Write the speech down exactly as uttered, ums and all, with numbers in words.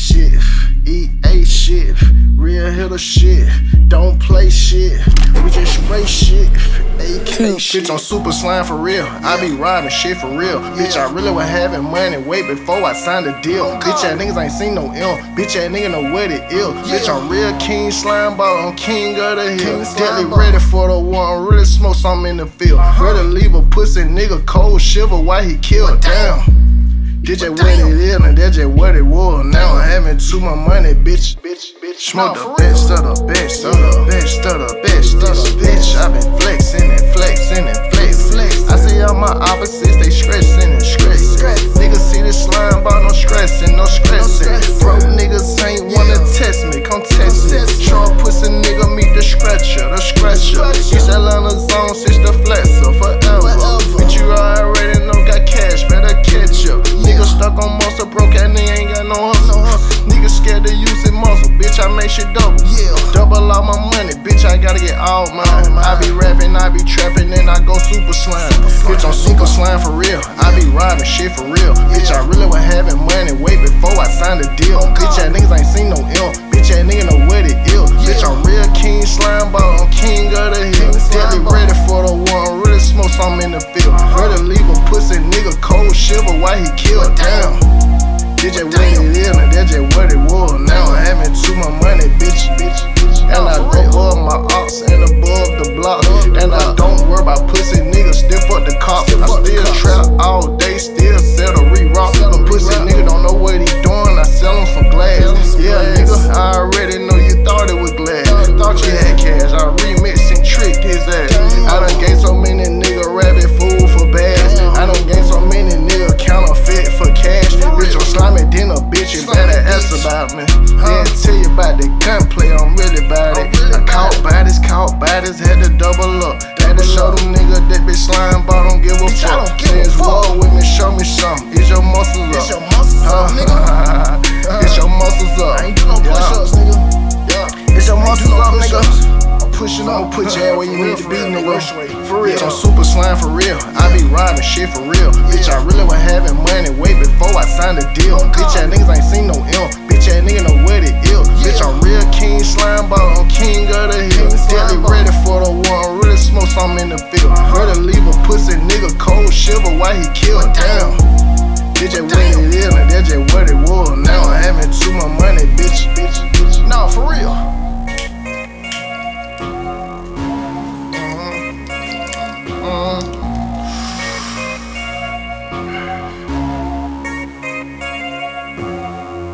shit, eat eight shit, real hitter shit, don't play shit, we just spray shit, A K shit. Bitch, I'm super slime for real, I be riding shit for real. Bitch, I really was having money way before I signed a deal. Bitch, ass niggas ain't seen no ill, bitch, ass nigga know what it is. Bitch, I'm real king slime ball, I'm king of the hill. Deadly ready for the war, I'm really smoke something in the field. Ready leave a pussy nigga cold shiver while he killed. Damn. This just what it is, and that's just what it was. Now I'm having too much money, bitch. Bitch, bitch. Smoke the best of the best of the best of the best. This bitch, I been flexing and flexing and flexing. I see all my opposites, they stressing and stressing. Niggas see this slime ball, no stressing, no stressing. Broke niggas ain't wanna test me, come test me. Short pussy nigga meet the scratcher, the scratcher. East Atlanta zone, since the flexer forever. Bitch, you already know got cash, better catch up. Niggas stuck on muscle, broke that nigga ain't got no hustle. Niggas scared to use it muscle, bitch, I make shit double. Double all my money, bitch, I gotta get all mine. I be rapping, I be trapping, then I go super slime. Bitch, I'm super slime for real, I be riding shit for real. Bitch, I really was having money way before I signed a deal. Bitch, ass niggas ain't seen no ill, bitch, ass nigga know what it is. Bitch, I'm real king slime ball, I'm king of the hill. Deadly ready for the war, I'm really smoke something in the field. Ready leave a pussy nigga cold shiver while he killed. Damn. This just what it is, and that's just what it was. Now I'm having too much money, bitch. And I go above my ops and above the block. And I don't worry about pussy niggas, still fuck the cops. I still trap all day, still sell the re-rock. But pussy nigga don't know what he doing, I sell him some glass. Yeah, nigga, I already know you thought it was glass. Thought you had cash, I remixed and tricked his ass. I done gave so many nigga rabbit food for bags. I done gave so many nigga counterfeit for cash. Bitch, I'm slimy dinner, bitch, you better ask about me. Then tell you about the gunplay, I'm really about it. I caught bodies, caught bodies, had to double up. Had to show them niggas that bitch slime, but don't give a fuck. Since war with me, show me something. Is your muscles up? It's your muscles up, nigga. It's your muscles up. I ain't do no push-ups, nigga. It's your muscles up, nigga. Pushing up, put your ass where you need to be, nigga. For real, bitch, I'm super slime for real. I be riding shit for real. Bitch, I really was having money way before I signed a deal. Bitch, ass niggas ain't seen no ill. Bitch, ass nigga know what it is. Bitch, I'm real king slime ball, I'm king of the hill. Deadly ready for the war, I'm really smoke something in the field. Ready leave a pussy nigga cold shiver while he killed. Damn. This just what it is, and that's just what it was. Now I'm having too much money, bitch. Nah, for real.